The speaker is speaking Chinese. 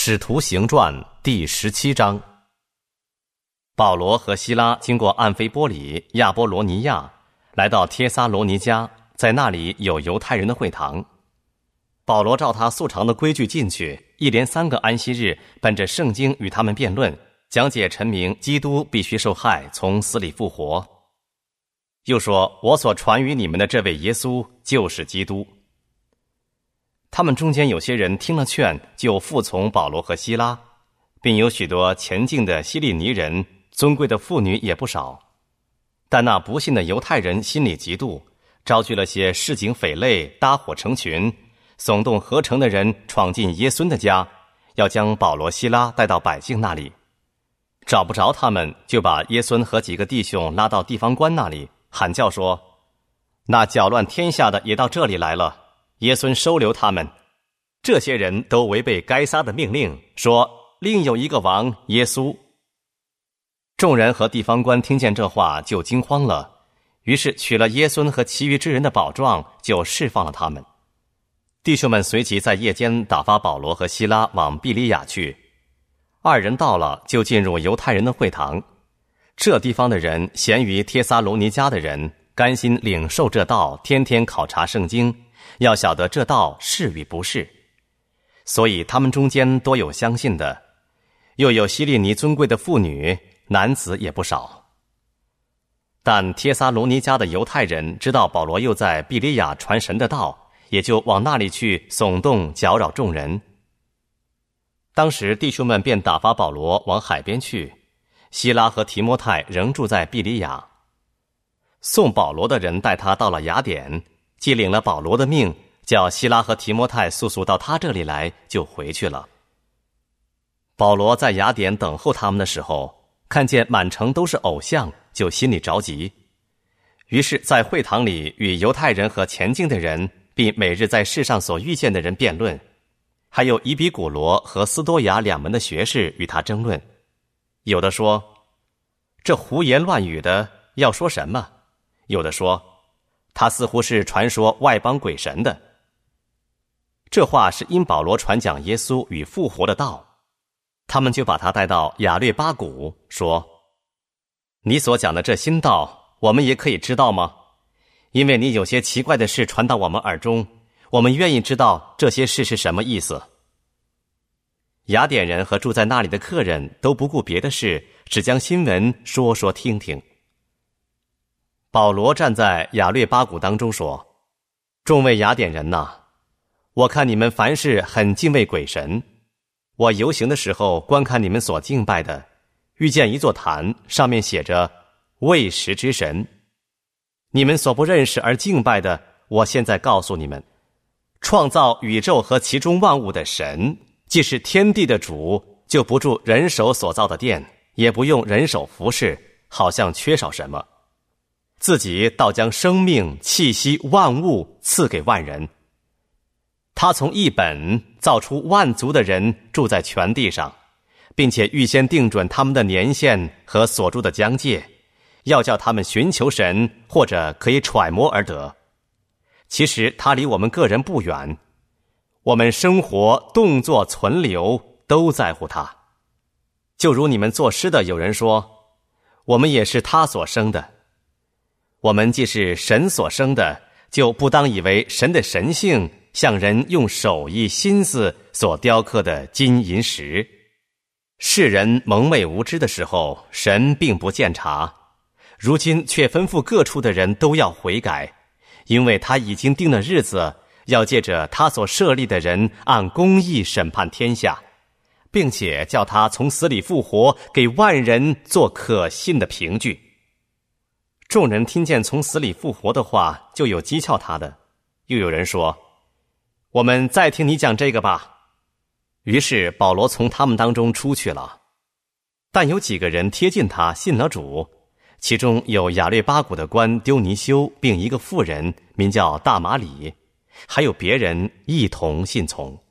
使徒行传第17章。保罗和希拉经过暗菲波里、亚波罗尼亚，来到帖撒罗尼迦，在那里有犹太人的会堂。保罗照他素常的规矩进去，一连3个安息日，本着圣经与他们辩论，讲解陈明基督必须受害，从死里复活。又说，我所传于你们的这位耶稣就是基督。他们中间有些人听了劝，就服从保罗和希拉，并有许多前进的希利尼人，尊贵的妇女也不少。但那不信的犹太人心里嫉妒，招聚了些市井匪类，搭伙成群，耸动合城的人闯进耶孙的家，要将保罗、希拉带到百姓那里。找不着他们，就把耶孙和几个弟兄拉到地方官那里，喊叫说：那搅乱天下的也到这里来了，耶孙收留他们。这些人都违背该撒的命令，说另有一个王耶稣。众人和地方官听见这话，就惊慌了，于是取了耶孙和其余之人的宝状，就释放了他们。弟兄们随即在夜间打发保罗和希拉往庇哩亚去。2人到了，就进入犹太人的会堂。这地方的人咸于帖撒罗尼迦的人，甘心领受这道，天天考察圣经，要晓得这道是与不是。所以他们中间多有相信的，又有希利尼尊贵的妇女，男子也不少。但帖撒罗尼迦的犹太人知道保罗又在庇哩亚传神的道，也就往那里去耸动搅扰众人。当时弟兄们便打发保罗往海边去，希拉和提摩太仍住在庇哩亚。送保罗的人带他到了雅典，既领了保罗的命，叫希拉和提摩太速速到他这里来，就回去了。保罗在雅典等候他们的时候，看见满城都是偶像，就心里着急。于是在会堂里与犹太人和前进的人，并每日在世上所遇见的人辩论，还有以比古罗和斯多亚2门的学士与他争论。有的说，这胡言乱语的要说什么？有的说，他似乎是传说外邦鬼神的。这话是因保罗传讲耶稣与复活的道。他们就把他带到亚略巴谷，说：你所讲的这新道，我们也可以知道吗？因为你有些奇怪的事传到我们耳中，我们愿意知道这些事是什么意思。雅典人和住在那里的客人都不顾别的事，只将新闻说说听听。保罗站在亚略巴谷当中说：众位雅典人哪，我看你们凡事很敬畏鬼神。我游行的时候观看你们所敬拜的，遇见一座坛，上面写着未识之神。你们所不认识而敬拜的，我现在告诉你们，创造宇宙和其中万物的神，既是天地的主，就不住人手所造的殿，也不用人手服侍，好像缺少什么，自己倒将生命气息万物赐给万人。他从一本造出万族的人住在全地上，并且预先定准他们的年限和所住的疆界，要叫他们寻求神，或者可以揣摩而得。其实他离我们个人不远，我们生活、动作、存留都在乎他。就如你们作诗的有人说，我们也是他所生的。我们既是神所生的，就不当以为神的神性像人用手艺心思所雕刻的金银石。世人蒙昧无知的时候，神并不鉴察，如今却吩咐各处的人都要悔改，因为他已经定了日子，要借着他所设立的人按公义审判天下，并且叫他从死里复活，给万人做可信的凭据。众人听见从死里复活的话，就有讥诮他的，又有人说，我们再听你讲这个吧。于是保罗从他们当中出去了。但有几个人贴近他，信了主，其中有亚略巴谷的官丢尼修，并一个妇人名叫大马里，还有别人一同信从。